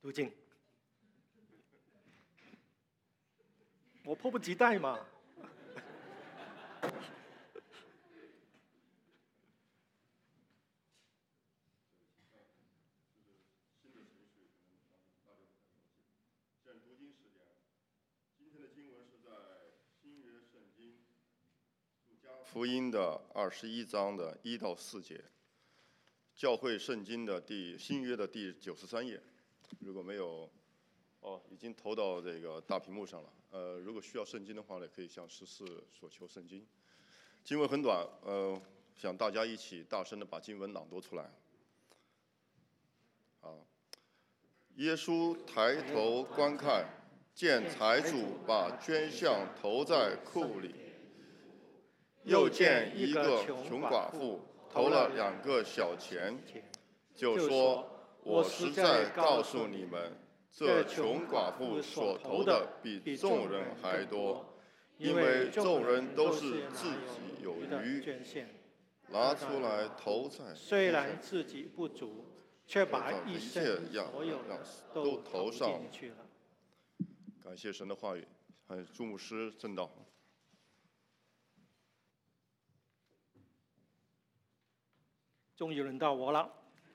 读经。我迫不及待嘛。 福音的21章的1到4节，教会圣经的新约的第93页。如果没有，已经投到这个大屏幕上了。如果需要圣经的话呢，可以向14所求圣经。经文很短，想大家一起大声的把经文朗读出来。耶稣抬头观看，见财主把捐项投在库里。又见一个穷寡妇投了2个小钱，就说：“我实在告诉你们，这穷寡妇所投的比众人还多，因为众人都是自己有余，拿出来投在， 虽然自己不足，却把一生所有的都投进去了。” 感谢神的话语，朱牧师正道。 终于轮到我了。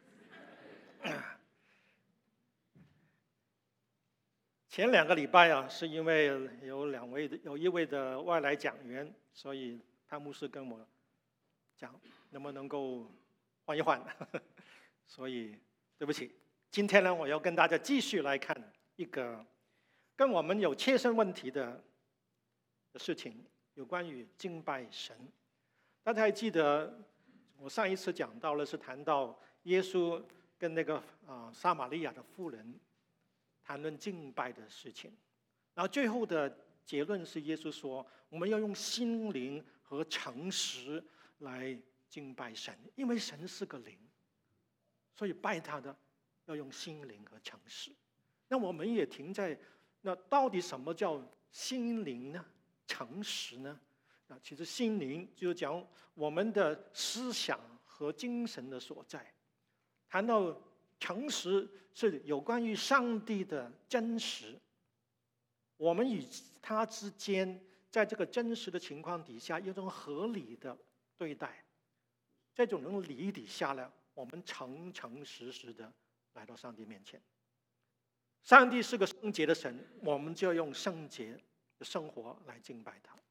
前2个礼拜啊，是因为有一位的外来讲员，所以潘牧师跟我讲，能不能够换一换？所以对不起，今天呢，我要跟大家继续来看一个跟我们有切身问题的事情，有关于敬拜神。大家还记得？我上一次讲到了，是谈到耶稣跟那个撒玛利亚的妇人谈论敬拜的事情，然后最后的结论是耶稣说，我们要用心灵和诚实来敬拜神，因为神是个灵，所以拜他的要用心灵和诚实。那我们也停在那到底什么叫心灵呢？诚实呢？其实心灵就是讲我们的思想和精神的所在。谈到诚实是有关于上帝的真实，我们与他之间在这个真实的情况底下有一种合理的对待，这种理底下呢，我们诚诚实实的来到上帝面前。上帝是个圣洁的神，我们就要用圣洁的生活来敬拜他。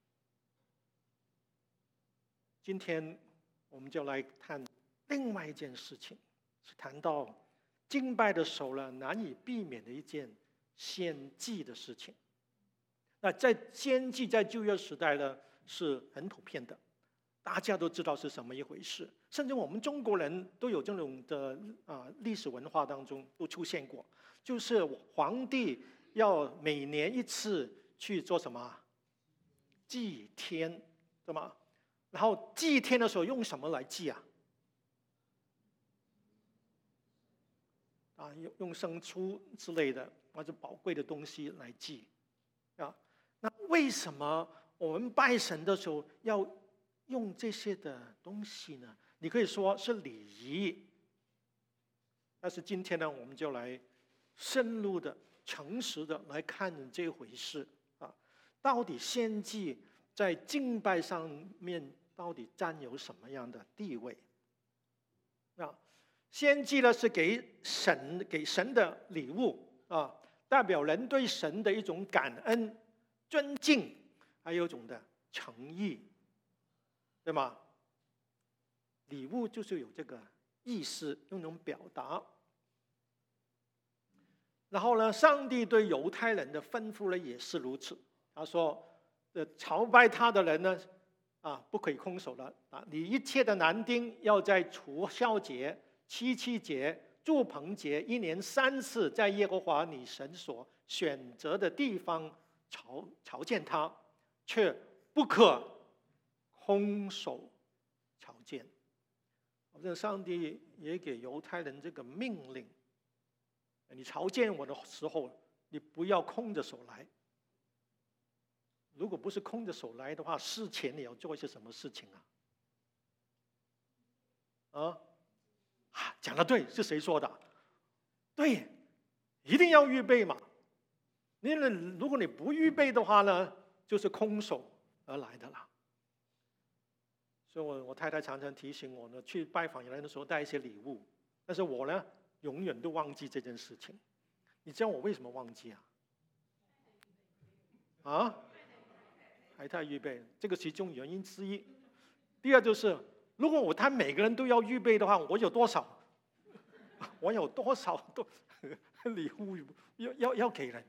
今天我们就来看另外一件事情，是谈到敬拜的时候呢，难以避免的一件献祭的事情。那在献祭在旧约时代呢是很普遍的，大家都知道是什么一回事，甚至我们中国人都有这种的历史文化当中都出现过，就是皇帝要每年一次去做什么祭天，对吗？然后祭天的时候用什么来祭啊？用牲畜之类的或者宝贵的东西来祭啊。那为什么我们拜神的时候要用这些的东西呢？你可以说是礼仪，但是今天呢，我们就来深入的、诚实的来看这回事啊。到底献祭在敬拜上面到底占有什么样的地位？献祭呢是给神的礼物啊，代表人对神的一种感恩、尊敬，还有一种的诚意，对吗？礼物就是有这个意思，用那种表达。然后呢，上帝对犹太人的吩咐呢也是如此，他说朝拜他的人呢不可以空手了啊！你一切的男丁要在除酵节、七七节、住棚节1年3次，在耶和华你神所选择的地方朝见他，却不可空手朝见。这上帝也给犹太人这个命令：你朝见我的时候，你不要空着手来。如果不是空着手来的话，事前你要做一些什么事情啊？讲得对，是谁说的？对， 一定要预备嘛。如果你不预备的话呢，就是空手而来的啦。所以我太太常常提醒我呢，去拜访人的时候带一些礼物，但是我呢永远都忘记这件事情。你知道我为什么忘记啊？还太预备，这个其中原因之一。第二就是，如果他每个人都要预备的话，我有多少礼物要给人？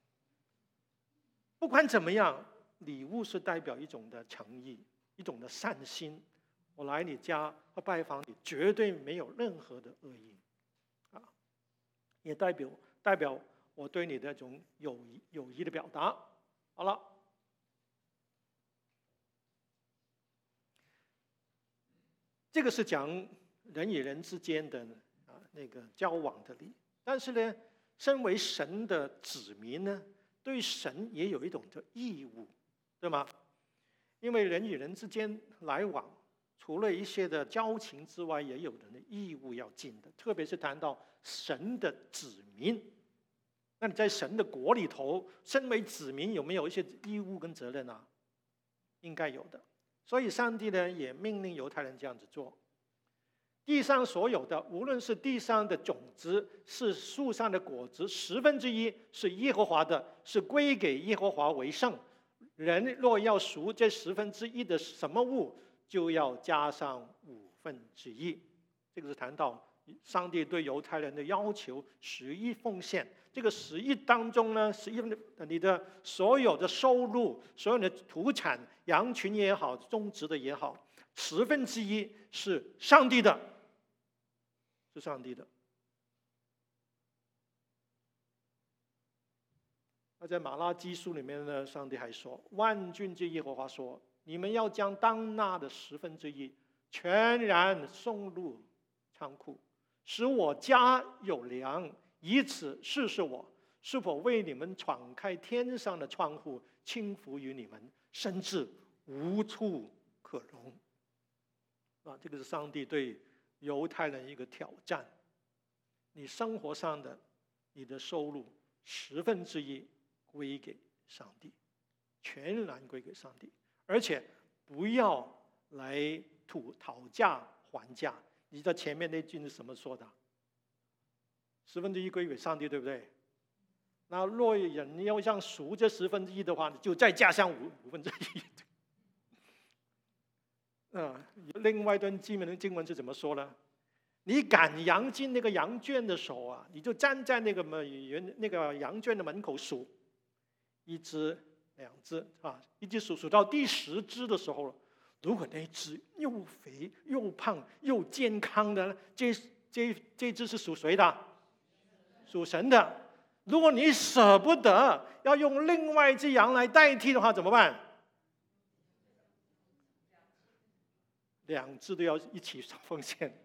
不管怎么样，礼物是代表一种的诚意，一种的善心。我来你家和拜访你，绝对没有任何的恶意，也代表我对你的一种友谊的表达。好了，这个是讲人与人之间的那个交往的礼。但是呢，身为神的子民呢，对神也有一种的义务，对吗？因为人与人之间来往，除了一些的交情之外，也有人的义务要尽的。特别是谈到神的子民，那你在神的国里头，身为子民有没有一些义务跟责任啊？应该有的。所以上帝呢，也命令犹太人这样子做。地上所有的，无论是地上的种子，是树上的果子，1/10是耶和华的，是归给耶和华为圣。人若要赎这1/10的什么物，就要加上1/5。这个是谈到上帝对犹太人的要求，11奉献。这个11当中呢，11你的所有的收入，所有的土产，羊群也好，种植的也好，1/10是上帝的，是上帝的。那在马拉基书里面呢，上帝还说：“万军之耶和华说，你们要将当纳的1/10全然送入仓库，使我家有粮，以此试试我是否为你们敞开天上的窗户，倾福于你们，甚至无处可容。”这个是上帝对犹太人一个挑战。你生活上的你的收入1/10归给上帝，全然归给上帝，而且不要来讨价还价。你知道前面那句是什么说的？1/10归给上帝，对不对？那若人要想赎这1/10的话，就再加上1/5。另外一段经文是怎么说呢？你赶羊进那个羊圈的时候啊，你就站在那个羊圈的门口数，1只、2只一直数到第10只的时候，如果那只又肥又胖又健康的，这只是属谁的？属神的。如果你舍不得要用另外一只羊来代替的话，怎么办？2只都要一起奉献。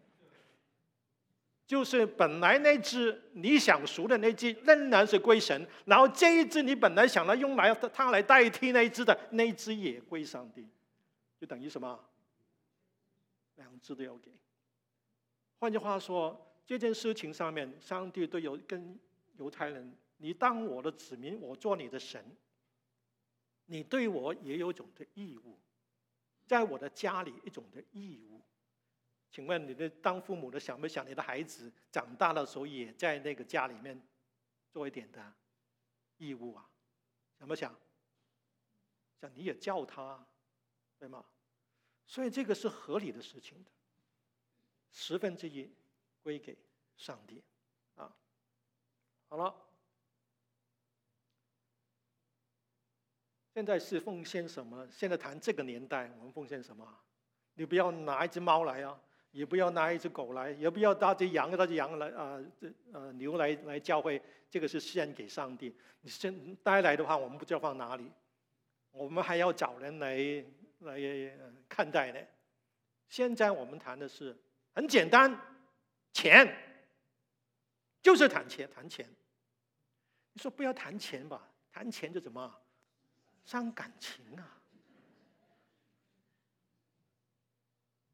就是本来那只你想赎的那只仍然是归神，然后这一只你本来想用它来代替那一只的，那一只也归上帝，就等于什么？2只都要给。换句话说，这件事情上面，上帝对跟犹太人，你当我的子民，我做你的神，你对我也有一种的义务，在我的家里一种的义务。请问你的当父母的想不想你的孩子长大的时候也在那个家里面做一点的义务啊？想不想？想你也叫他，对吗？所以这个是合理的事情的。1/10归给上帝啊。好了，现在是奉献什么？现在谈这个年代，我们奉献什么？你不要拿一只猫来啊，也不要拿一只狗来，也不要拿只羊来牛来教会，这个是献给上帝。你带来的话，我们不知道放哪里，我们还要找人来看待呢。现在我们谈的是很简单，钱，就是谈钱。你说不要谈钱吧，谈钱就怎么伤感情啊？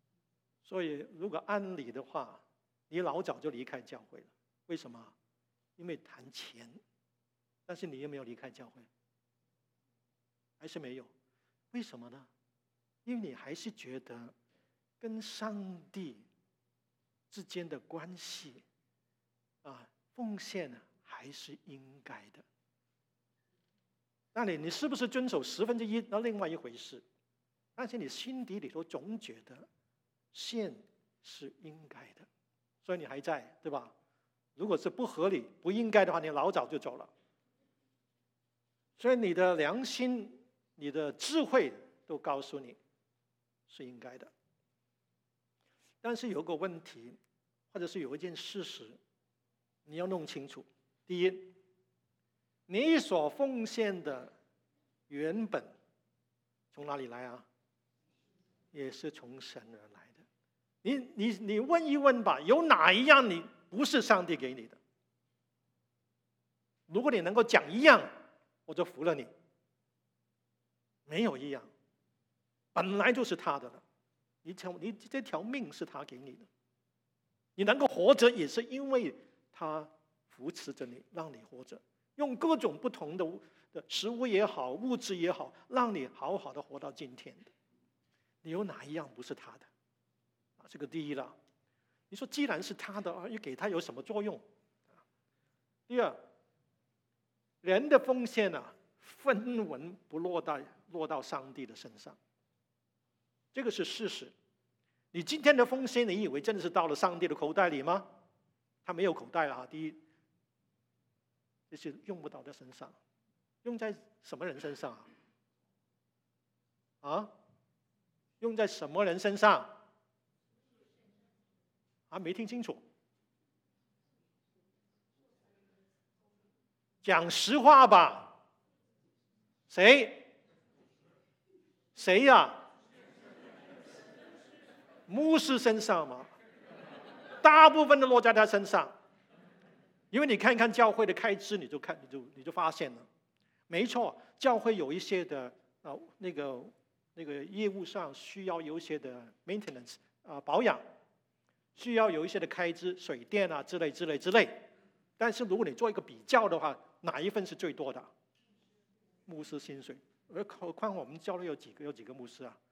所以如果按理的话，你老早就离开教会了。为什么？ 因为谈钱，但是你有没有离开教会？还是没有？为什么呢？因为你还是觉得跟上帝之间的关系奉献还是应该的。那你是不是遵守1/10，那另外一回事。但是你心底里头总觉得献是应该的，所以你还在，对吧？如果是不合理、不应该的话，你老早就走了。所以你的良心、你的智慧都告诉你是应该的。但是有个问题，或者是有一件事实，你要弄清楚。第一，你所奉献的原本从哪里来啊？也是从神而来的。你问一问吧，有哪一样你不是上帝给你的？如果你能够讲一样，我就服了你。没有一样，本来就是他的了。你这条命是他给你的，你能够活着也是因为他扶持着你，让你活着，用各种不同的食物也好，物质也好，让你好好的活到今天的。你有哪一样不是他的？这个第一了。你说既然是他的，又给他有什么作用？第二，人的奉献分文不落到上帝的身上，这个是事实。你今天的奉献，你以为真的是到了上帝的口袋里吗？他没有口袋了。第一，这是用不到在身上，用在什么人身上用在什么人身上？没听清楚。讲实话吧。谁呀？牧师身上嘛，大部分都落在他身上。因为你看看教会的开支，你就发现了，没错，教会有一些的那个业务上需要有一些的 maintenance 保养，需要有一些的开支，水电之类。但是如果你做一个比较的话，哪一份是最多的？牧师薪水。何况我们教会有几个牧师啊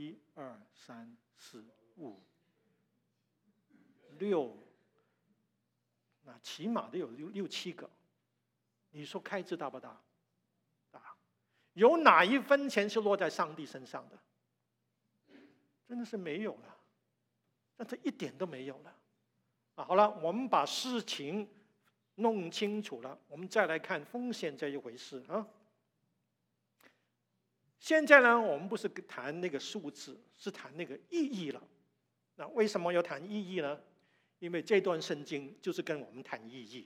？1、2、3、4、5、6，那起码都有6、7个。你说开支大不大？大。有哪一分钱是落在上帝身上的？真的是没有了，但这一点都没有了。好了，我们把事情弄清楚了，我们再来看奉献这一回事啊。现在呢，我们不是谈那个数字，是谈那个意义了。那为什么要谈意义呢？因为这段圣经就是跟我们谈意义。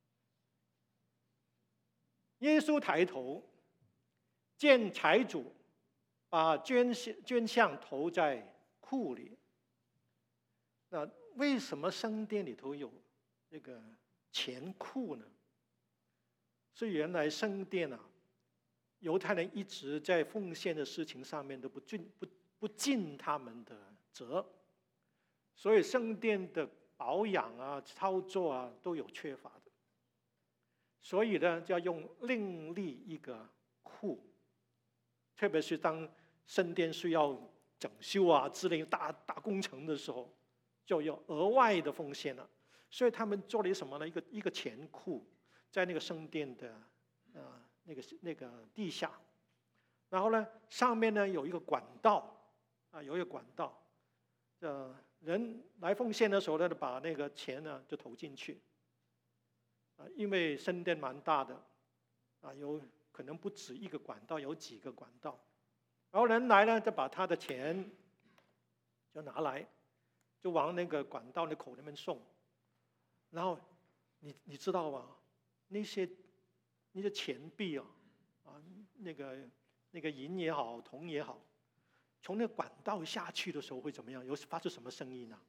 耶稣抬头见财主把捐项投在库里。那为什么圣殿里头有这个钱库呢？是原来圣殿犹太人一直在奉献的事情上面都不尽他们的责，所以圣殿的保养操作都有缺乏的，所以呢就要用另立一个库，特别是当圣殿需要整修之类大工程的时候，就有额外的奉献了。所以他们做了什么呢？一个钱库在那个圣殿的那个地下，然后呢上面呢有一个管道有一个管道，人来奉献的时候呢，把那个钱呢就投进去因为圣殿蛮大的有可能不止一个管道，有几个管道，然后人来呢就把他的钱就拿来，就往那个管道的口那边送。然后你知道吗？那些钱币那个银也好，铜也好，从那个管道下去的时候会怎么样？有发出什么声音呢？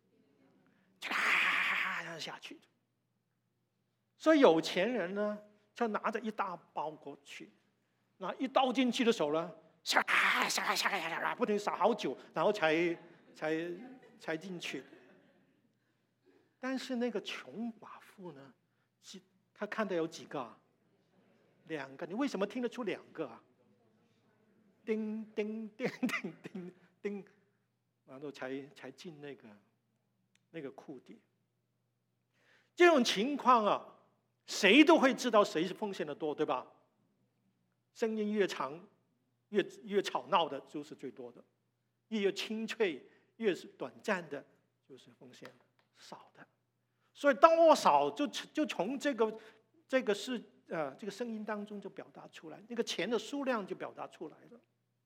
下去。所以有钱人呢，就拿着一大包过去，那一倒进去的时候呢，不停撒好久，然后才进去。但是那个穷寡妇呢， 他看到有几个啊？2个。你为什么听得出2个啊？叮叮叮叮叮叮，然后才进那个库底。这种情况啊，谁都会知道谁是奉献的多，对吧？声音越长，越吵闹的就是最多的；越清脆、越是短暂的，就是奉献少的。所以多少就从这个声音当中就表达出来，那个钱的数量就表达出来了。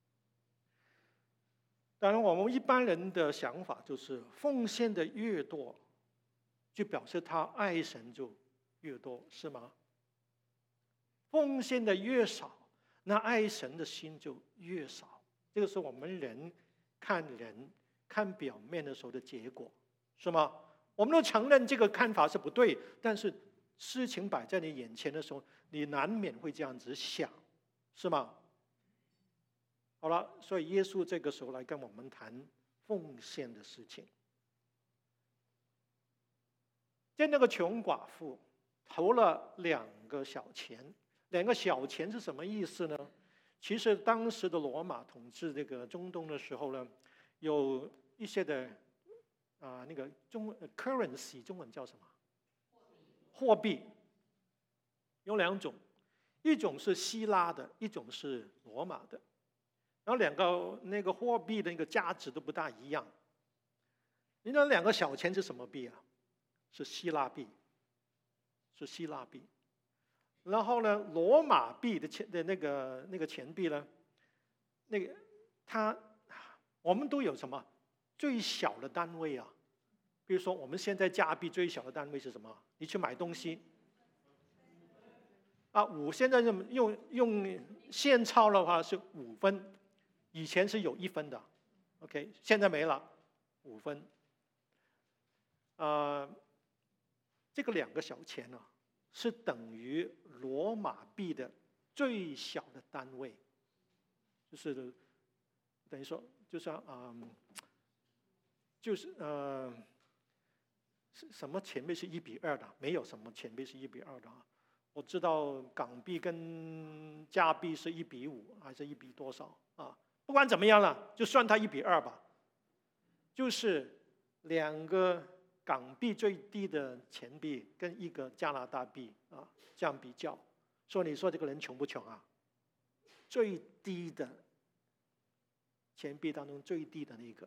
当然，我们一般人的想法就是奉献的越多，就表示他爱神就越多，是吗？奉献的越少，那爱神的心就越少。这个是我们人看表面的时候的结果，是吗？我们都承认这个看法是不对，但是事情摆在你眼前的时候，你难免会这样子想，是吗？好了，所以耶稣这个时候来跟我们谈奉献的事情。那个穷寡妇投了2个小钱，2个小钱是什么意思呢？其实当时的罗马统治这个中东的时候呢，有一些的那个currency 中文叫什么？货币有2种，一种是希腊的，一种是罗马的。然后2个那个货币的那个价值都不大一样。你那2个小钱是什么币啊？是希腊币，是希腊币。然后呢，罗马币的那个钱币呢，我们都有什么最小的单位啊？比如说我们现在加币最小的单位是什么？你去买东西现在用现钞的话是5分。以前是有1分的 ，OK， 现在没了，5分。这个2个小钱呢，是等于罗马币的最小的单位，就是等于说，什么钱币是1:2的？没有什么钱币是1:2的啊。我知道港币跟加币是1:5，还是1比多少啊？不管怎么样了，就算它1:2吧。就是2个港币最低的钱币跟1个加拿大币这样比较，所以你说这个人穷不穷啊？最低的钱币当中最低的那个，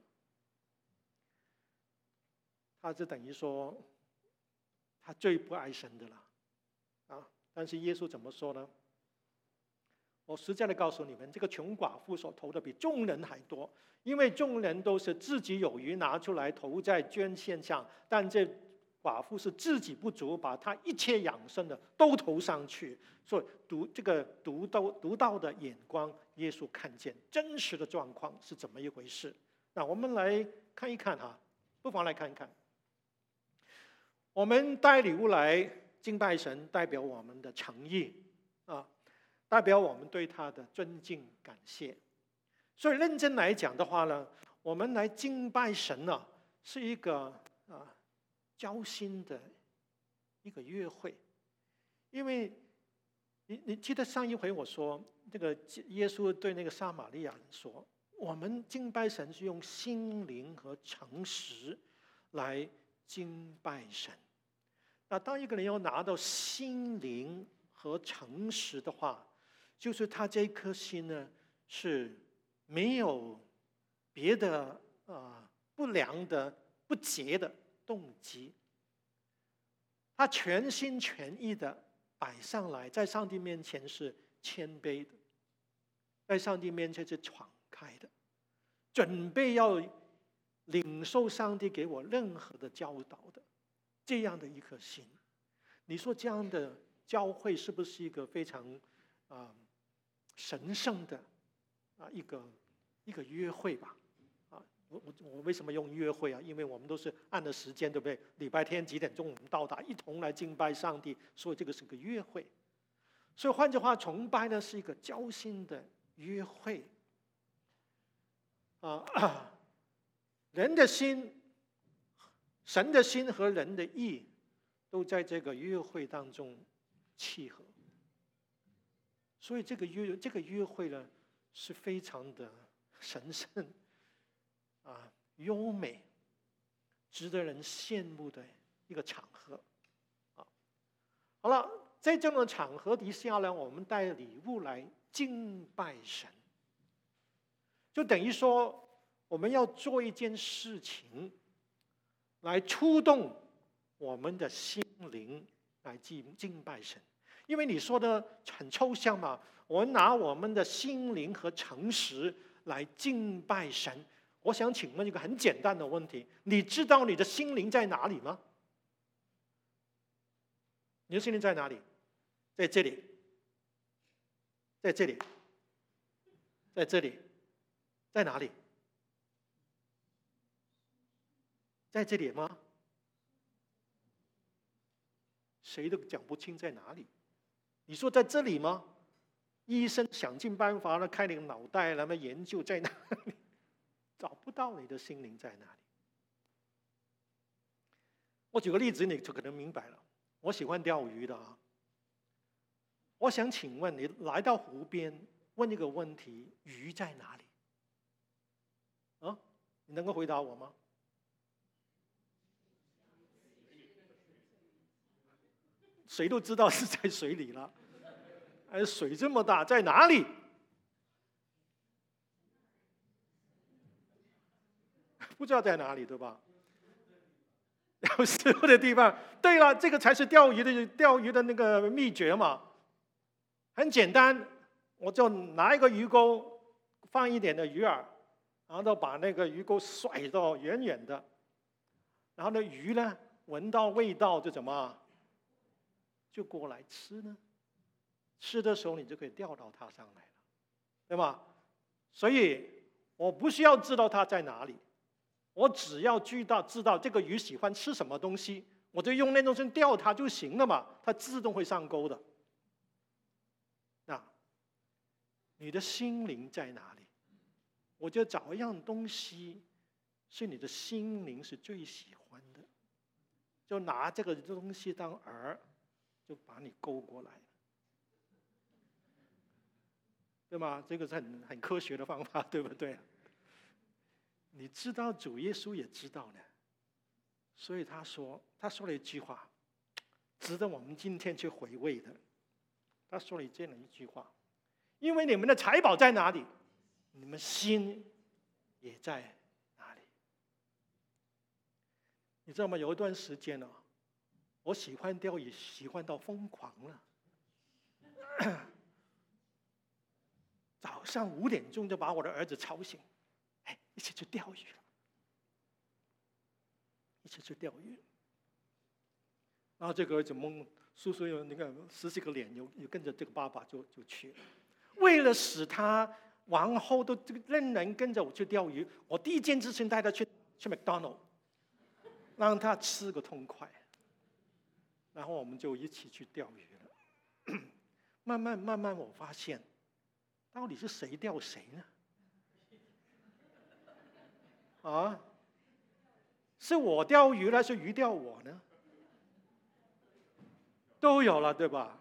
他就等于说他最不爱神的了但是耶稣怎么说呢？我实在的告诉你们，这个穷寡妇所投的比众人还多，因为众人都是自己有余拿出来投在捐献上，但这寡妇是自己不足，把她一切养生的都投上去。所以读到的眼光，耶稣看见真实的状况是怎么一回事。那我们来看一看不妨来看一看。我们带礼物来敬拜神，代表我们的诚意代表我们对他的尊敬感谢。所以认真来讲的话呢，我们来敬拜神是一个交心的一个约会。因为你记得上一回我说，这个耶稣对那个撒玛利亚人说，我们敬拜神是用心灵和诚实来敬拜神。那当一个人要拿到心灵和诚实的话，就是他这颗心呢是没有别的不良的不洁的动机，他全心全意的摆上来，在上帝面前是谦卑的，在上帝面前是敞开的，准备要领受上帝给我任何的教导的这样的一颗心。你说这样的教会是不是一个非常神圣的一个约会吧？我为什么用约会因为我们都是按的时间，对不对？礼拜天几点钟我们到达，一同来敬拜上帝，所以这个是个约会。所以换句话，崇拜呢是一个交心的约会人的心、神的心和人的意都在这个约会当中契合。所以这个约会呢，是非常的神圣优美，值得人羡慕的一个场合。好了，在这种场合底下呢，我们带礼物来敬拜神，就等于说我们要做一件事情，来触动我们的心灵，来敬拜神。因为你说的很抽象嘛，我们拿我们的心灵和诚实来敬拜神。我想请问一个很简单的问题：你知道你的心灵在哪里吗？你的心灵在哪里？在这里，在这里，在这里，在哪里？在这里吗？谁都讲不清在哪里。你说在这里吗？医生想尽办法了，开你的脑袋，那么研究在哪里，找不到你的心灵在哪里。我举个例子，你就可能明白了。我喜欢钓鱼的啊。我想请问你，来到湖边，问一个问题：鱼在哪里？你能够回答我吗？谁都知道是在水里了。水这么大，在哪里？不知道在哪里，对吧？有食物的地方。对了，这个才是钓鱼的那个秘诀嘛。很简单，我就拿一个鱼钩，放一点的鱼饵，然后把那个鱼钩甩到远远的，然后呢，鱼呢闻到味道就怎么？就过来吃呢。吃的时候你就可以钓到它上来了，对吗？所以我不需要知道它在哪里，我只要知道这个鱼喜欢吃什么东西，我就用那东西钓它就行了嘛，它自动会上钩的。那你的心灵在哪里？我就找一样东西是你的心灵是最喜欢的，就拿这个东西当饵，就把你勾过来，对吗？这个是很科学的方法，对不对？你知道主耶稣也知道呢，所以他说了一句话，值得我们今天去回味的。他说了这样一句话：因为你们的财宝在哪里，你们心也在哪里。你知道吗？有一段时间呢，我喜欢钓鱼，喜欢到疯狂了。早上5点钟就把我的儿子吵醒，一起去钓鱼了，一起去钓鱼。然后这个儿子叔叔有那个10几个脸，有跟着这个爸爸就去了。为了使他往后都仍然跟着我去钓鱼，我第一件事情带他去McDonald， 让他吃个痛快。然后我们就一起去钓鱼了。慢慢我发现，到底是谁钓谁呢？是我钓鱼还是鱼钓我呢？都有了，对吧？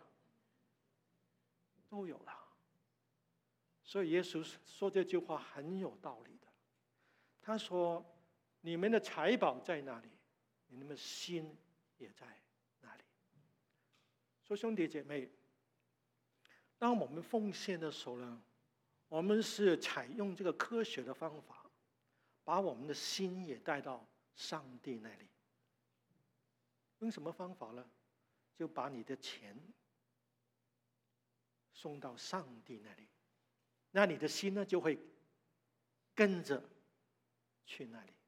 都有了。所以耶稣说这句话很有道理的。他说：“你们的财宝在哪里，你们的心也在哪里。”所以兄弟姐妹，当我们奉献的时候呢，我们是采用这个科学的方法，把我们的心也带到上帝那里。用什么方法呢？就把你的钱送到上帝那里，那你的心呢就会跟着去那里。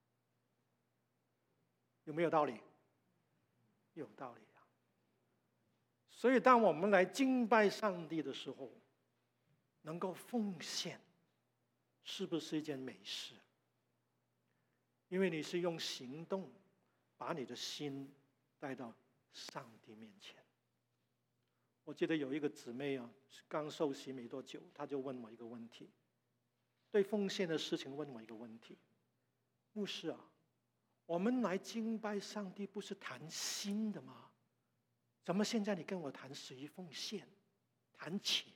有没有道理？有道理啊。所以当我们来敬拜上帝的时候，能够奉献，是不是一件美事？因为你是用行动把你的心带到上帝面前。我记得有一个姊妹啊，刚受洗没多久，她就问我一个问题，对奉献的事情问我一个问题：牧师啊，我们来敬拜上帝不是谈心的吗？ 怎么现在你跟我谈11奉献，谈钱？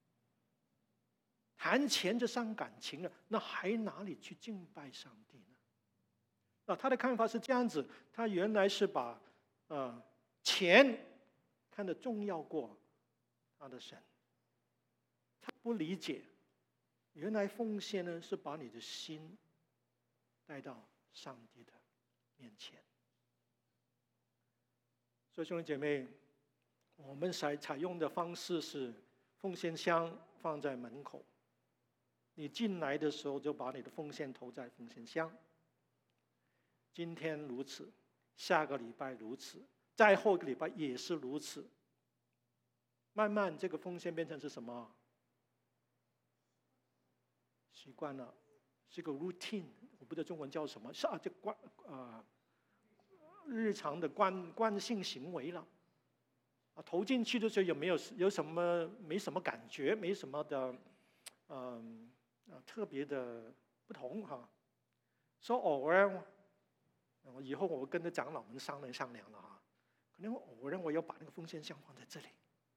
谈钱就伤感情了，那还哪里去敬拜上帝呢？他的看法是这样子，他原来是把钱看得重要过他的神。他不理解，原来奉献呢是把你的心带到上帝的面前。所以兄弟姐妹，我们采用的方式是奉献箱放在门口，你进来的时候就把你的奉献投在奉献箱。今天如此，下个礼拜如此，再后个礼拜也是如此。慢慢这个奉献变成是什么？习惯了，是个 routine， 我不知道中文叫什么，是日常的惯性行为了。投进去的时候有什么没什么感觉，没什么的特别的不同哈。所以偶尔，以后我跟着长老们商量了哈，可能偶尔我要把那个奉献箱放在这里。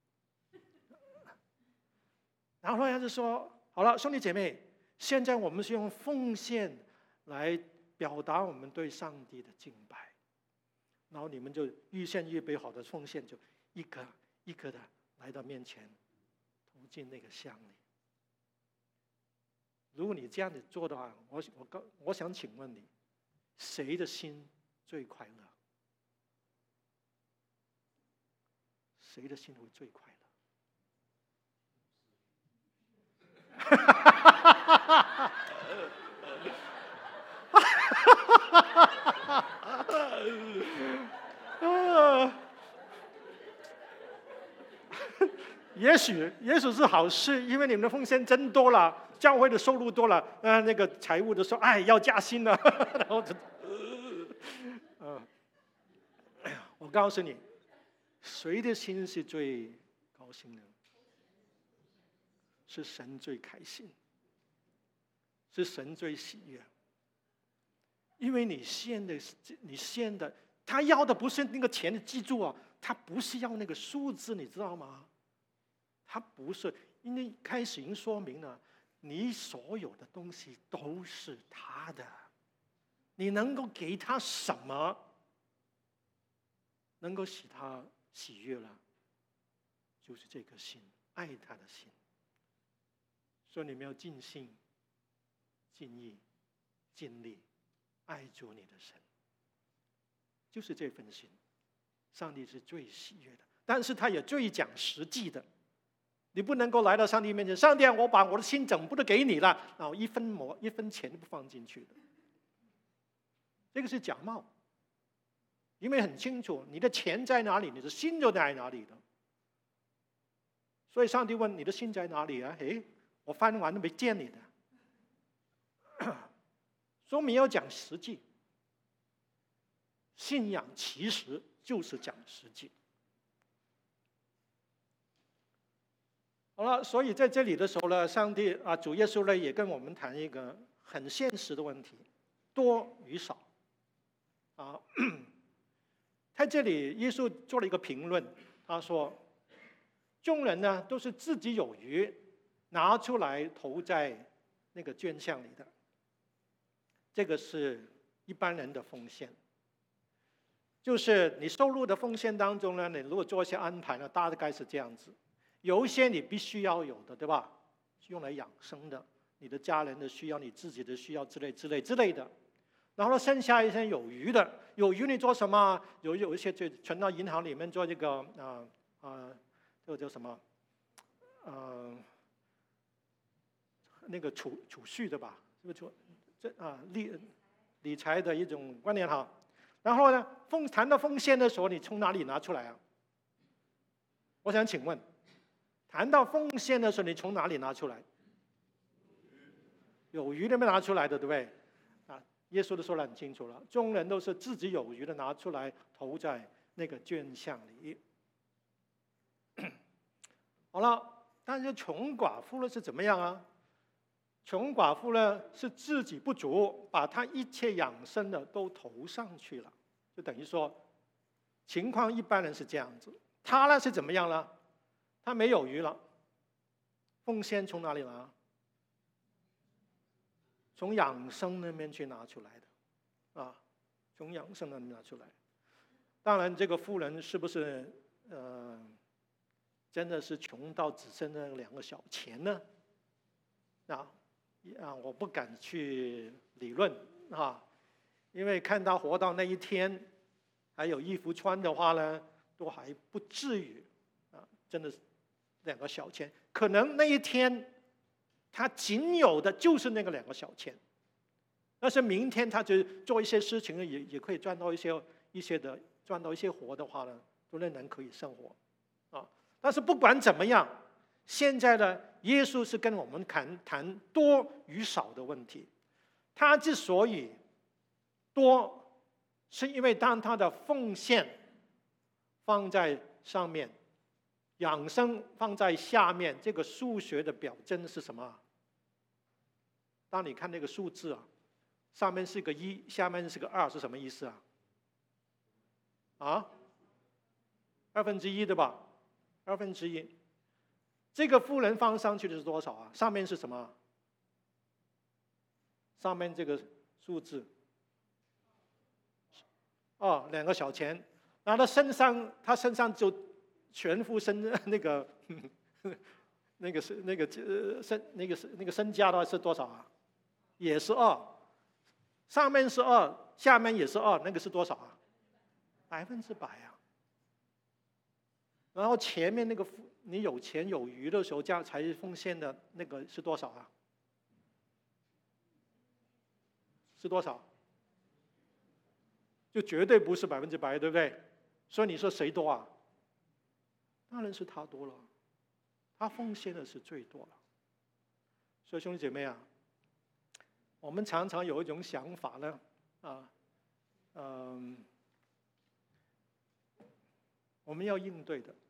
然后他就说：“好了，兄弟姐妹，现在我们是用奉献来表达我们对上帝的敬拜，然后你们就预备好的奉献，就一颗一颗的来到面前，投进那个箱里。如果你这样子做的话，我想请问你，谁的心最快乐？谁的心会最快乐？”也许是好事，因为你们的奉献真多了，教会的收入多了，那个财务的说，要加薪了，然后我告诉你，谁的心是最高兴的？是神最开心，是神最喜悦。因为你献的，他要的不是那个钱，记住啊，他不是要那个数字，你知道吗？他不是，因为开始已经说明了，你所有的东西都是他的，你能够给他什么，能够使他喜悦了，就是这个心，爱他的心。所以你们要尽心、尽意、尽力爱主你的神，就是这份心，上帝是最喜悦的，但是他也最讲实际的。你不能够来到上帝面前，上帝啊，我把我的心整部都给你了，然后一分钱都不放进去的，这个是假冒。因为很清楚，你的钱在哪里，你的心就在哪里的。所以上帝问你的心在哪里啊？我翻完都没见你的。说明要讲实际，信仰其实就是讲实际。好了，所以在这里的时候呢，上帝主耶稣呢也跟我们谈一个很现实的问题：多与少。在这里，耶稣做了一个评论，他说：“众人呢都是自己有余，拿出来投在那个捐项里的。这个是一般人的奉献，就是你收入的奉献当中呢，你如果做一些安排呢，大概是这样子。有一些你必须要有的，对吧？用来养生的，你的家人的需要，你自己的需要之类的。然后剩下一些有余的，有余你做什么？有一些就存到银行里面做这个这个叫什么？那个储蓄的吧？是不是理财的一种观念哈？然后呢，谈到奉献的时候，你从哪里拿出来啊？我想请问，谈到奉献的时候，你从哪里拿出来？有余的没拿出来的，对不对？耶稣都说得很清楚了，众人都是自己有余的拿出来投在那个捐项里。好了，但是穷寡妇呢是怎么样啊？穷寡妇呢是自己不足，把她一切养生的都投上去了，就等于说情况一般人是这样子。 他呢是怎么样呢？他没有余了，奉献从哪里拿？从养生那边去拿出来的，从养生那边拿出来。当然，这个妇人是不是真的是穷到只剩那2个小钱呢？我不敢去理论因为看他活到那一天，还有衣服穿的话呢，都还不至于真的是2个小钱。可能那一天他仅有的就是那个2个小钱，但是明天他就做一些事情也可以赚到一些活的话呢，都仍然可以生活但是不管怎么样，现在呢，耶稣是跟我们谈多与少的问题。他之所以多，是因为当他的奉献放在上面，养生放在下面，这个数学的表征是什么？当你看那个数字上面是个1，下面是个2，是什么意思1/2对吧？1/2。这个妇人放上去的是多少上面是什么？上面这个数字2个小钱，然后他身上就全副那个身家的是多少也是2，上面是2，下面也是2，那个是多少100%然后前面那个你有钱有余的时候，这样才奉献的那个是多少是多少？就绝对不是100%，对不对？所以你说谁多当然是他多了，他奉献的是最多了。所以兄弟姐妹我们常常有一种想法呢我们要应对的，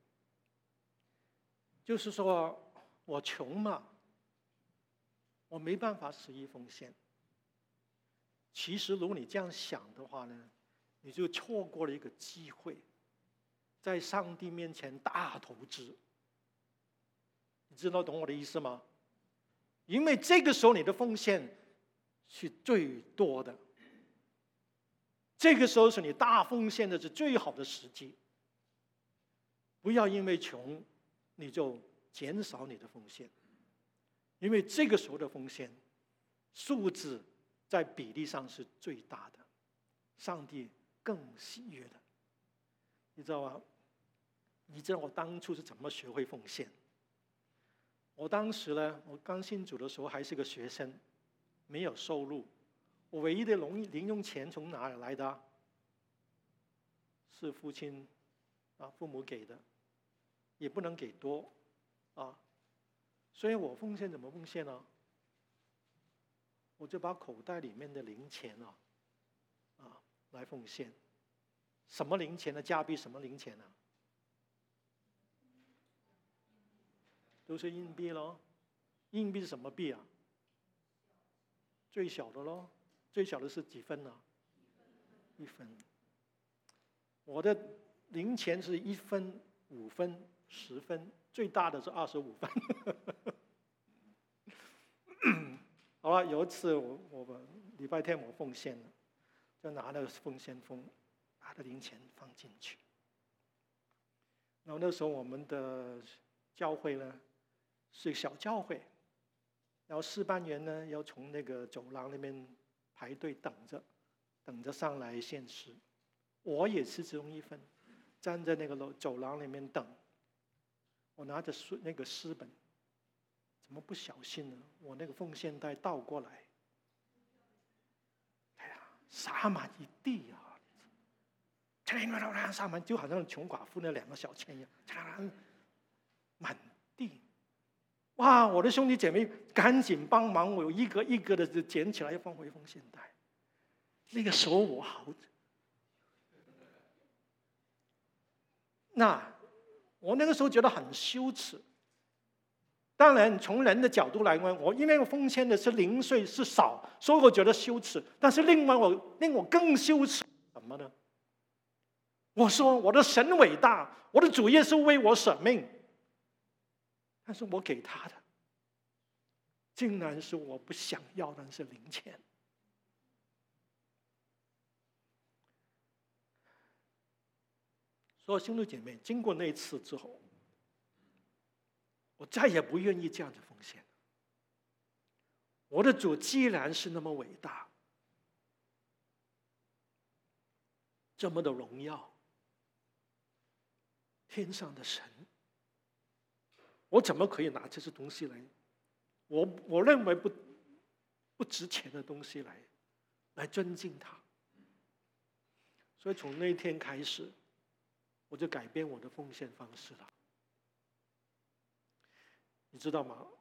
就是说我穷嘛，我没办法随意奉献。其实如果你这样想的话呢，你就错过了一个机会，在上帝面前大投资。你知道懂我的意思吗？因为这个时候你的奉献是最多的，这个时候是你大奉献的是最好的时机。不要因为穷你就减少你的奉献，因为这个时候的奉献数字在比例上是最大的，上帝更喜悦的。你知道吗？你知道我当初是怎么学会奉献？我当时呢，我刚信主的时候还是个学生，没有收入，我唯一的零用钱从哪里来的？是父亲父母给的，也不能给多所以我奉献怎么奉献呢？我就把口袋里面的零钱来奉献。什么零钱呢？加币什么零钱呢？都是硬币咯。硬币是什么币最小的咯。最小的是几分1分。我的零钱是1分、5分、10分，最大的是25分。好了，有一次我礼拜天我奉献了，就拿那个奉献封，把的零钱放进去。然后那时候我们的教会呢是一个小教会，然后诗班员呢要从那个走廊那边排队等着上来献诗。我也是其中一份，站在那个走廊里面等。我拿着那个诗本，怎么不小心呢？我那个奉献袋倒过来，洒满一地洒满，就好像穷寡妇那2个小钱一样，满地。哇！我的兄弟姐妹赶紧帮忙，我一个一个的就捡起来放回奉献袋。那个时候我我那个时候觉得很羞耻。当然，从人的角度来问，因为我奉献的是零碎是少，所以我觉得羞耻。但是令我更羞耻什么呢？ 我说我的神伟大，我的主耶稣为我舍命，但是我给他的竟然是我不想要的是零钱。所以兄弟姐妹，经过那一次之后，我再也不愿意这样子奉献。我的主既然是那么伟大，这么的荣耀，天上的神，我怎么可以拿这些东西来，我认为不值钱的东西来尊敬他？所以从那一天开始，我就改变我的奉献方式了。你知道吗？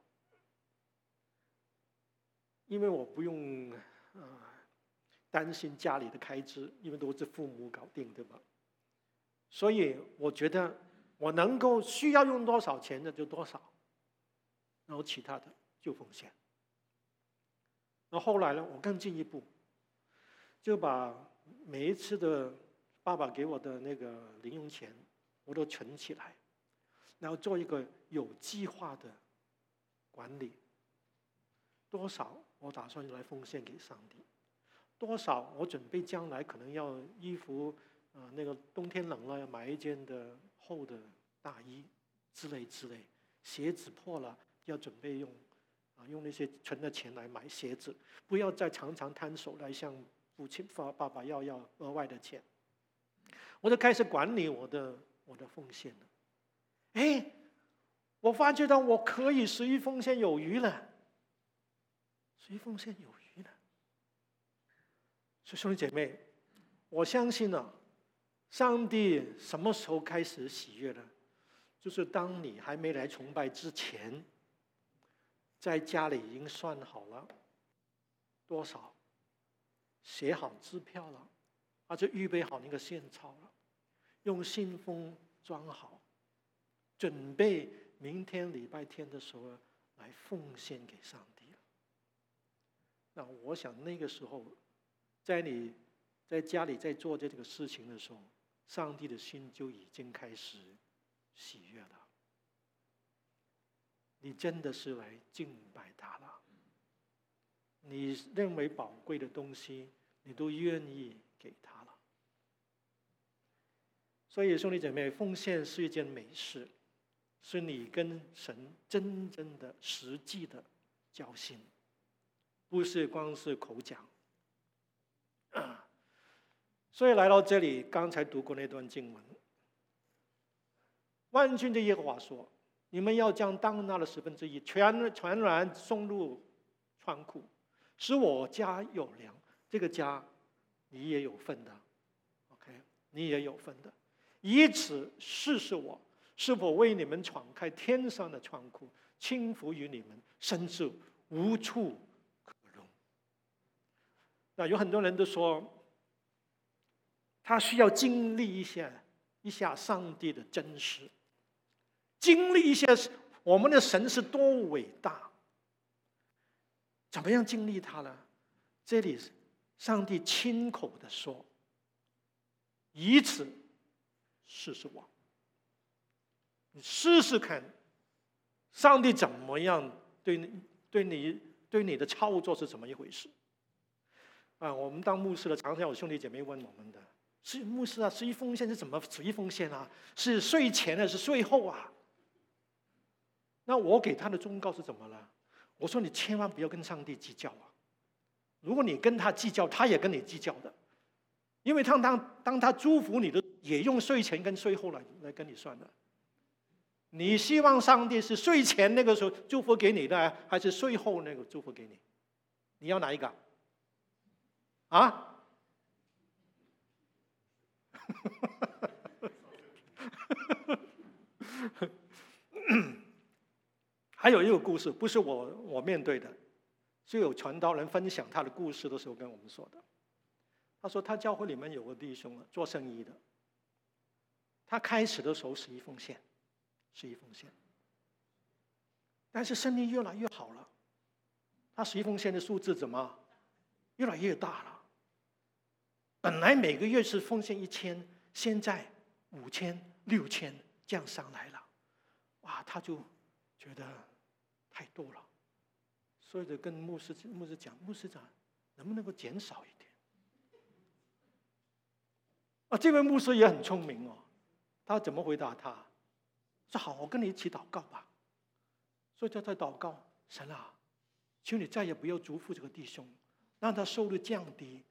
因为我不用担心家里的开支，因为都是父母搞定，对吧？所以我觉得我能够需要用多少钱的就多少，然后其他的就奉献。然后后来呢，我更进一步，就把每一次的爸爸给我的那个零用钱，我都存起来，然后做一个有计划的管理。多少我打算来奉献给上帝，多少我准备将来可能要衣服，那个冬天冷了要买一件的厚的大衣之类，鞋子破了要准备用那些存的钱来买鞋子，不要再常常摊手来向父亲爸爸要额外的钱。我就开始管理我的奉献了。哎，我发觉到我可以随意奉献有余了。随奉献有余了。所以兄弟姐妹，我相信上帝什么时候开始喜悦呢？就是当你还没来崇拜之前，在家里已经算好了多少，写好支票了，或者预备好那个现钞了，用信封装好，准备明天礼拜天的时候来奉献给上帝。那我想那个时候，在你在家里在做这个事情的时候，上帝的心就已经开始喜悦了。你真的是来敬拜他了，你认为宝贵的东西，你都愿意给他了。所以兄弟姐妹，奉献是一件美事，是你跟神真正的实际的交心，不是光是口讲。所以来到这里，刚才读过那段经文，万军的耶和华说：“你们要将当纳的1/10全然送入仓库，使我家有粮。”这个家你也有份的 ，OK， 你也有份的。以此试试我是否为你们敞开天上的仓库，倾福于你们，甚至无处可容。那有很多人都说，他需要经历一下上帝的真实，经历一下我们的神是多伟大。怎么样经历他呢？这里上帝亲口的说：“以此试试我。”你试试看，上帝怎么样对你的操作是怎么一回事？我们当牧师的，常常有兄弟姐妹问我们的：“是牧师啊，随意奉献是怎么随意奉献啊？是税前还是税后啊？”那我给他的忠告是怎么了？我说你千万不要跟上帝计较啊！如果你跟他计较，他也跟你计较的，因为当他祝福你的，也用税前跟税后来跟你算的。你希望上帝是税前那个时候祝福给你的，还是税后那个祝福给你？你要哪一个？啊？还有一个故事，不是我面对的，是有传道人分享他的故事的时候跟我们说的。他说他教会里面有个弟兄做生意的，他开始的时候随意奉献，但是生意越来越好了，他随意奉献的数字怎么越来越大了？本来每个月是奉献1000， 现在5000、6000这样上来了，哇，他就觉得太多了，所以就跟牧师讲，牧师长能不能够减少一点？这位牧师也很聪明哦，他怎么回答他？说好，我跟你一起祷告吧。所以他在祷告，神啊，求你再也不要嘱咐这个弟兄，让他收入降低，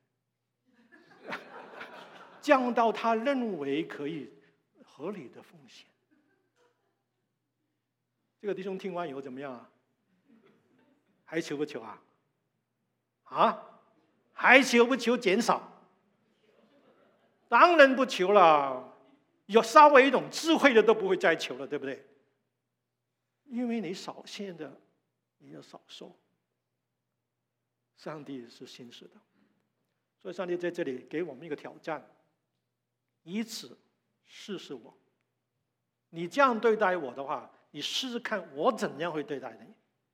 降到他认为可以合理的风险。这个弟兄听完以后怎么样啊？还求不求啊？还求不求减少？当然不求了，有稍微一种智慧的都不会再求了，对不对？因为你少献的，你要少收。上帝是信实的，所以上帝在这里给我们一个挑战，以此试试我。你这样对待我的话，你试试看我怎样会对待你。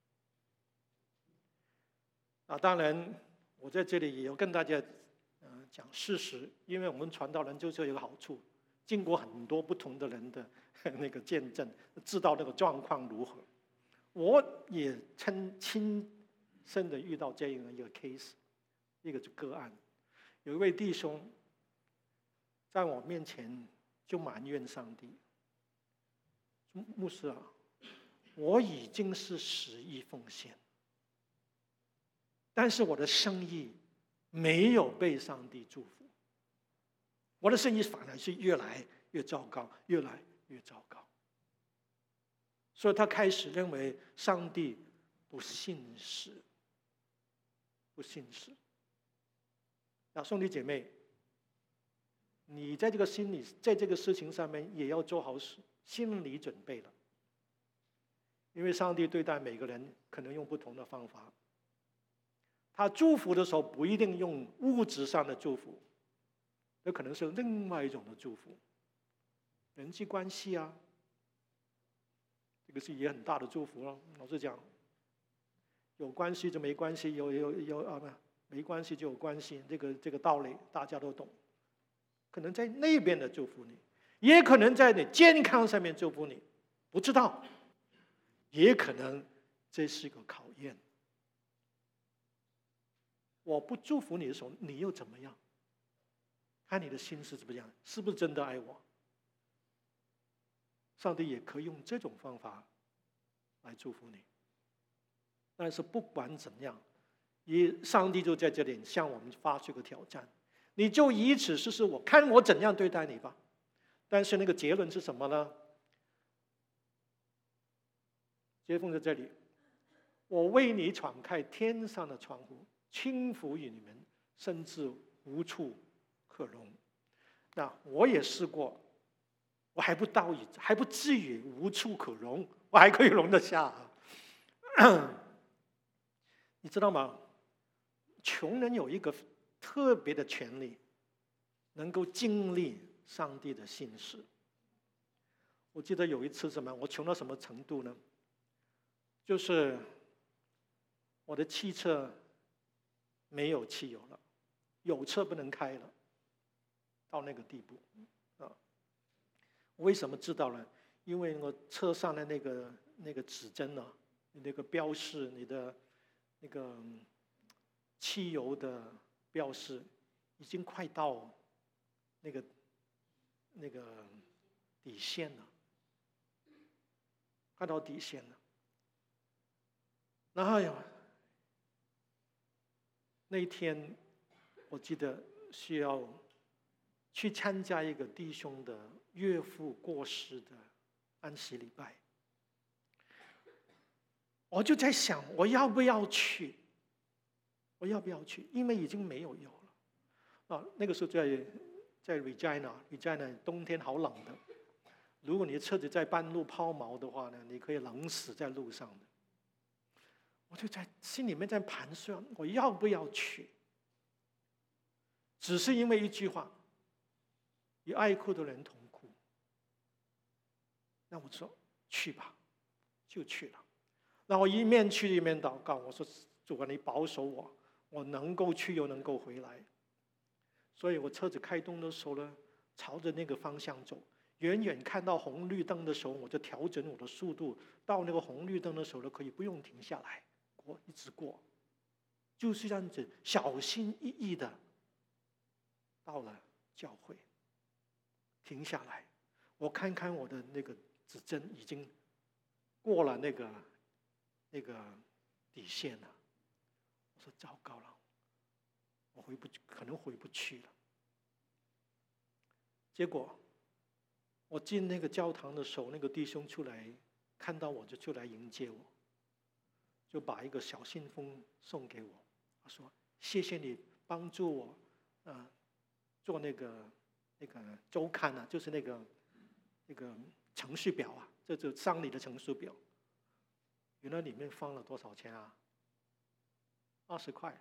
当然，我在这里也要跟大家讲事实，因为我们传道人就是有一个好处，经过很多不同的人的那个见证，知道那个状况如何。我也亲身的遇到这样一个 case， 一个个案，有一位弟兄在我面前就埋怨上帝，牧师啊，我已经是10亿奉献，但是我的生意没有被上帝祝福，我的生意反而是越来越糟糕，越来越糟糕。所以他开始认为上帝不信实，不信实。兄弟姐妹，你在这个事情上面也要做好心理准备了，因为上帝对待每个人可能用不同的方法。他祝福的时候不一定用物质上的祝福，有可能是另外一种的祝福，人际关系啊，这个是也很大的祝福了。老实讲，有关系就没关系，没关系就有关系，这个道理大家都懂。可能在那边的祝福你，也可能在你健康上面祝福你，不知道，也可能这是一个考验。我不祝福你的时候，你又怎么样？看你的心是怎么样，是不是真的爱我？上帝也可以用这种方法来祝福你。但是不管怎样，上帝就在这里向我们发出个挑战，你就以此试试我，看我怎样对待你吧。但是那个结论是什么呢？接缝在这里，我为你敞开天上的窗户，倾福于你们，甚至无处可容。那我也试过，我还不至于无处可容，我还可以容得下。你知道吗？穷人有一个特别的权利，能够经历上帝的信实。我记得有一次我穷到什么程度呢？就是我的汽车没有汽油了，有车不能开了，到那个地步啊！为什么知道呢？因为我车上的那个指针啊，那个标示，你的那个汽油的标示已经快到那个底线了，快到底线了。然后那一天，我记得需要去参加一个弟兄的岳父过世的安息礼拜，我就在想，我要不要去？因为已经没有油了。那个时候在 Regina 冬天好冷的，如果你的车子在半路抛锚的话呢，你可以冷死在路上的。我就在心里面在盘算，我要不要去？只是因为一句话，与爱哭的人同哭。那我说去吧，就去了。然后一面去一面祷告，我说主啊，你保守我能够去又能够回来。所以我车子开动的时候呢， 朝着那个方向走。远远看到红绿灯的时候，我就调整我的速度，到那个红绿灯的时候呢，可以不用停下来，一直过，就是这样子小心翼翼的到了教会，停下来，我看看我的那个指针已经过了那个底线了。我说糟糕了，我可能回不去了。结果我进那个教堂的时候，那个弟兄出来看到我就出来迎接我，就把一个小信封送给我。他说：“谢谢你帮助我，做那个周刊啊，就是那个程序表啊，这就丧礼的程序表。原来里面放了多少钱啊？20块。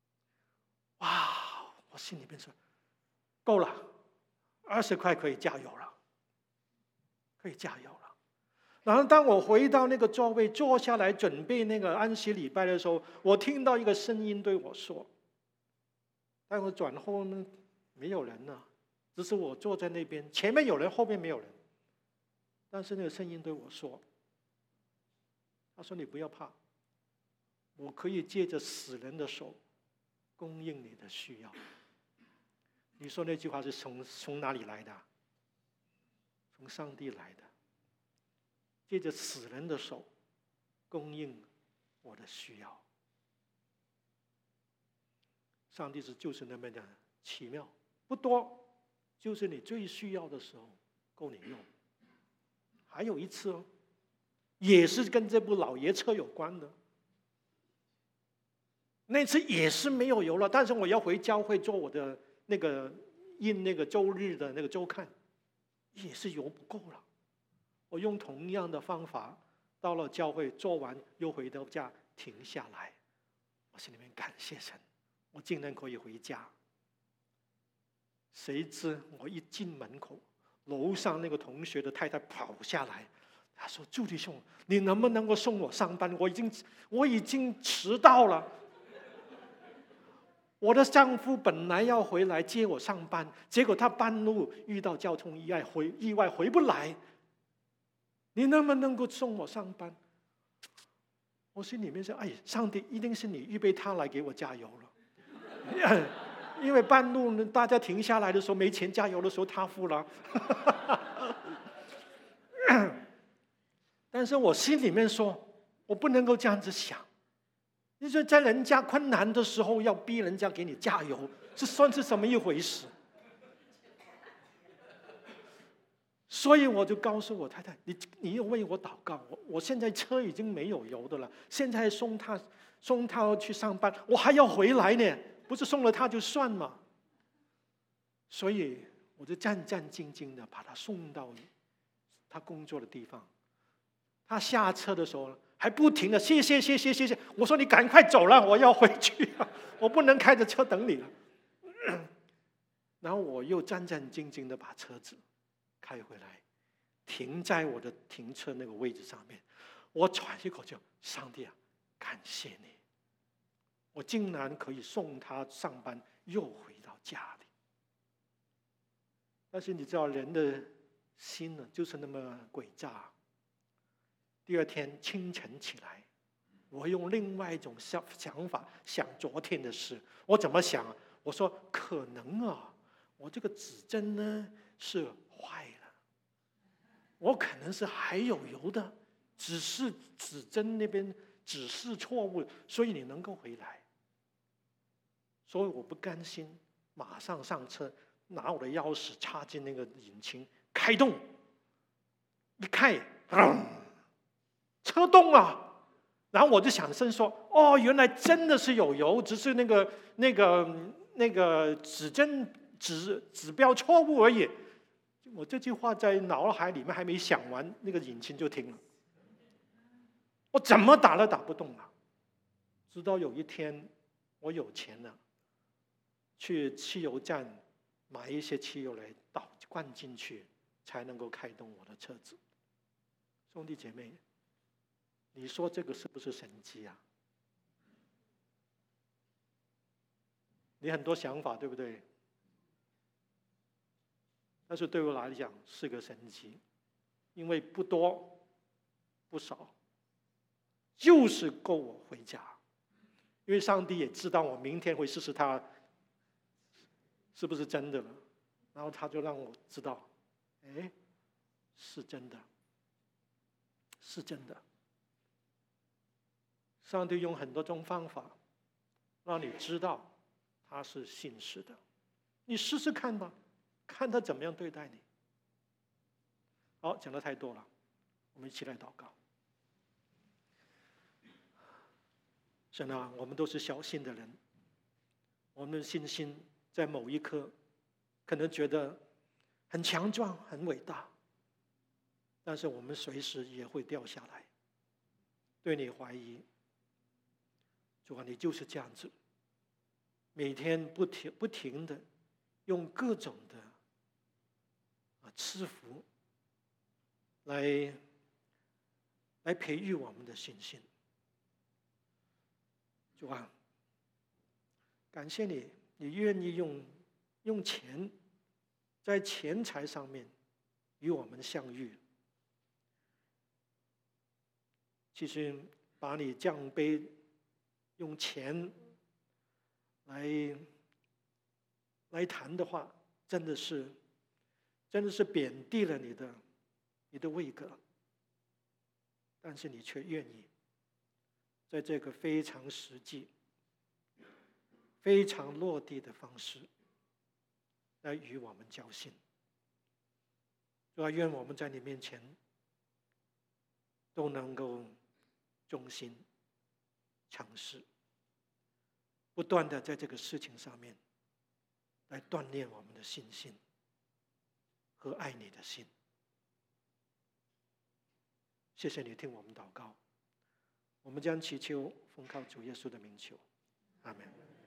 哇！我心里面说，够了，20块可以加油了，可以加油了。然后当我回到那个座位坐下来准备那个安息礼拜的时候，我听到一个声音对我说，但我转后呢，没有人了，只是我坐在那边，前面有人，后面没有人。但是那个声音对我说，他说你不要怕，我可以借着死人的手供应你的需要。你说那句话是从哪里来的？从上帝来的。借着死人的手供应我的需要。上帝就是那么的奇妙，不多，就是你最需要的时候够你用。还有一次也是跟这部老爷车有关的。那次也是没有油了，但是我要回教会做我的那个印那个周日的那个周刊，也是油不够了。我用同样的方法到了教会做完，又回到家停下来，我心里面感谢神，我竟然可以回家。谁知我一进门口，楼上那个同学的太太跑下来，他说：“朱弟兄，你能不能够送我上班？我已经迟到了。我的丈夫本来要回来接我上班，结果他半路遇到交通意外回不来。你能不能够送我上班？”我心里面说：“哎，上帝一定是你预备他来给我加油了。”因为半路大家停下来的时候没钱加油的时候，他付了。但是我心里面说，我不能够这样子想。你说在人家困难的时候要逼人家给你加油，这算是什么一回事？所以我就告诉我太太，你要为我祷告，我现在车已经没有油的了，现在送他去上班，我还要回来呢，不是送了他就算嘛。所以我就战战兢兢的把他送到他工作的地方。他下车的时候还不停的谢谢。我说你赶快走了，我要回去了，我不能开着车等你了。然后我又战战兢兢的把车子开回来，停在我的停车那个位置上面。我喘一口气，上帝啊，感谢你，我竟然可以送他上班，又回到家里。但是你知道人的心呢，就是那么诡诈。第二天清晨起来，我用另外一种想法想昨天的事。我怎么想？我说可能啊，我这个指针呢是坏了，我可能是还有油的，只是指针那边指示错误，所以你能够回来。所以我不甘心，马上上车，拿我的钥匙插进那个引擎，开动，一开，车动了。然后我就想声说：“哦，原来真的是有油，只是那个指标错误而已。”我这句话在脑海里面还没想完，那个引擎就停了。我怎么打都打不动了。直到有一天我有钱了，去汽油站买一些汽油来灌进去，才能够开动我的车子。兄弟姐妹，你说这个是不是神迹啊？你很多想法，对不对？ 但是对我来讲是个神迹，因为不多不少，就是够我回家。因为上帝也知道我明天会试试他是不是真的了，然后他就让我知道，哎，是真的，是真的。上帝用很多种方法让你知道他是信实的，你试试看吧，看他怎么样对待你。好，讲得太多了，我们一起来祷告。神啊，我们都是小信的人，我们的信心在某一刻可能觉得很强壮、很伟大，但是我们随时也会掉下来，对你怀疑。主啊，你就是这样子，每天不停的用各种的赐福来培育我们的信心。主啊，感谢你，你愿意用钱在钱财上面与我们相遇。其实把你降卑，用钱来谈的话，真的是贬低了你的位格。但是你却愿意在这个非常实际、非常落地的方式来与我们交心。主啊，愿我们在你面前都能够忠心、诚实，不断的在这个事情上面来锻炼我们的信心和爱你的心。谢谢你听我们祷告，我们将祈求奉靠主耶稣的名求，阿们。